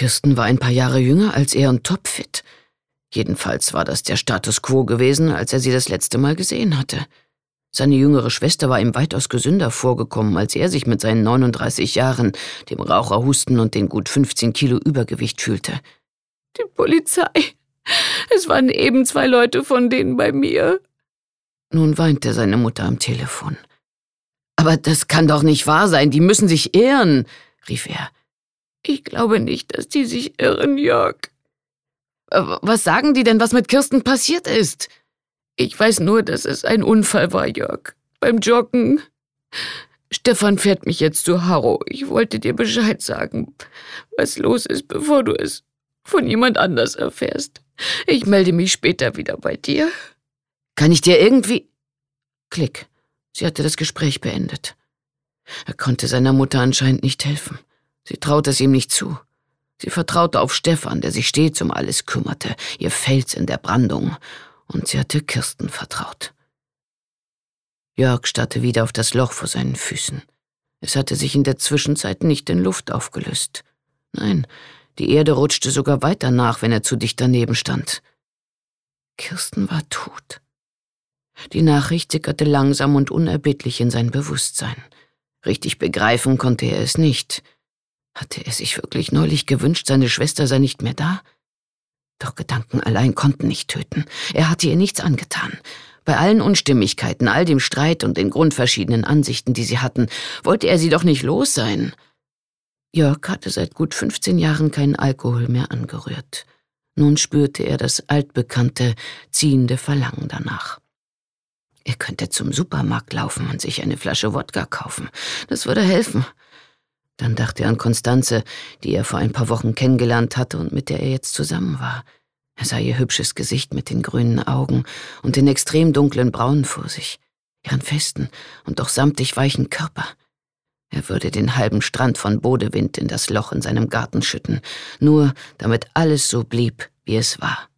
Kirsten war ein paar Jahre jünger als er und topfit. Jedenfalls war das der Status quo gewesen, als er sie das letzte Mal gesehen hatte. Seine jüngere Schwester war ihm weitaus gesünder vorgekommen, als er sich mit seinen 39 Jahren, dem Raucherhusten und den gut 15 Kilo Übergewicht fühlte. Die Polizei. Es waren eben 2 Leute von denen bei mir. Nun weinte seine Mutter am Telefon. »Aber das kann doch nicht wahr sein, die müssen sich irren«, rief er. »Ich glaube nicht, dass die sich irren, Jörg.« »Was sagen die denn, was mit Kirsten passiert ist?« »Ich weiß nur, dass es ein Unfall war, Jörg. Beim Joggen. Stefan fährt mich jetzt zu Harrow. Ich wollte dir Bescheid sagen, was los ist, bevor du es von jemand anders erfährst. Ich melde mich später wieder bei dir.« »Kann ich dir irgendwie...« Klick. Sie hatte das Gespräch beendet. Er konnte seiner Mutter anscheinend nicht helfen. Sie traute es ihm nicht zu. Sie vertraute auf Stefan, der sich stets um alles kümmerte, ihr Fels in der Brandung. Und sie hatte Kirsten vertraut. Jörg starrte wieder auf das Loch vor seinen Füßen. Es hatte sich in der Zwischenzeit nicht in Luft aufgelöst. Nein, die Erde rutschte sogar weiter nach, wenn er zu dicht daneben stand. Kirsten war tot. Die Nachricht sickerte langsam und unerbittlich in sein Bewusstsein. Richtig begreifen konnte er es nicht. Hatte er sich wirklich neulich gewünscht, seine Schwester sei nicht mehr da? Doch Gedanken allein konnten nicht töten. Er hatte ihr nichts angetan. Bei allen Unstimmigkeiten, all dem Streit und den grundverschiedenen Ansichten, die sie hatten, wollte er sie doch nicht los sein. Jörg hatte seit gut 15 Jahren keinen Alkohol mehr angerührt. Nun spürte er das altbekannte, ziehende Verlangen danach. Er könnte zum Supermarkt laufen und sich eine Flasche Wodka kaufen. Das würde helfen. Dann dachte er an Constanze, die er vor ein paar Wochen kennengelernt hatte und mit der er jetzt zusammen war. Er sah ihr hübsches Gesicht mit den grünen Augen und den extrem dunklen Brauen vor sich, ihren festen und doch samtig weichen Körper. Er würde den halben Strand von Bodewind in das Loch in seinem Garten schütten, nur damit alles so blieb, wie es war.